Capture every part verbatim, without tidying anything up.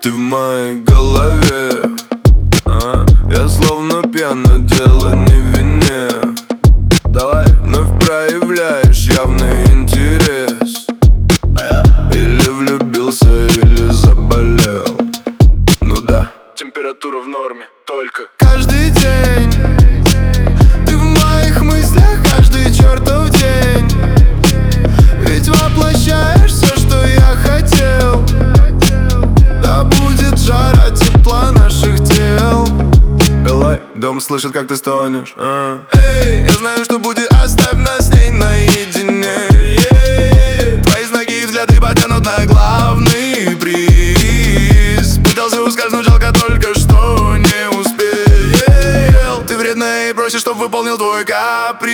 Ты в моей голове, а? Я словно пьяный, дело не в вине. Давай, вновь проявляешь явный интерес. Или влюбился, или заболел. Ну да, температура в норме, только каждый день ты в моих мыслях каждый чертов день. Ведь воплощаешь все, что я хотел. Да будет жара, тепла наших тел. Элай, дом слышит, как ты стонешь, а? Эй, я знаю, что будет, оставь нас с ней наедине. yeah. Твои знаки и взгляды потянут на главный приз. Пытался ускользнуть, жалко только что не успел. Ты вредная и просишь, чтоб выполнил твой каприз.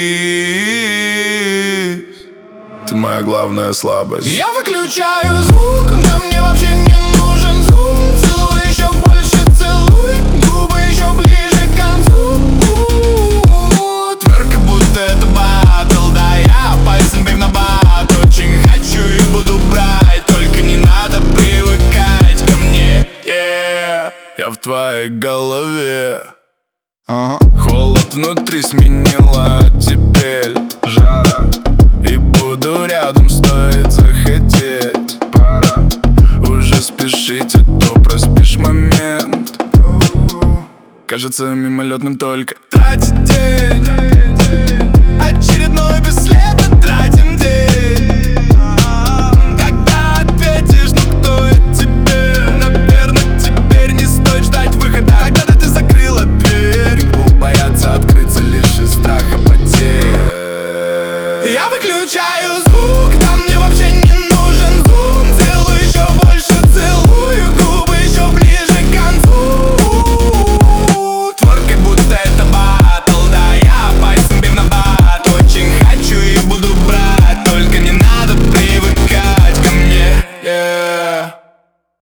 Ты моя главная слабость. Я выключаю звук, да мне вообще не нужен звук. Целуй еще больше, целуй. Губы еще ближе к концу. Тверк, как будто это батл. Да, я пальцем бив на бат. Очень хочу и буду брать. Только не надо привыкать ко мне, yeah. Я в твоей голове. Ага. Холод внутри сменила теперь жара. И буду рядом, стоит захотеть. Пора уже спешить, а то проспишь момент. Кажется мимолетным только тратить день. Очередной бесследно тратим день. Когда ответишь, ну кто это тебе? Наверное, теперь не стоит ждать выхода. Когда-то ты закрыла дверь. Бояться открыться лишь из страха потерь. Я выключаю звук, там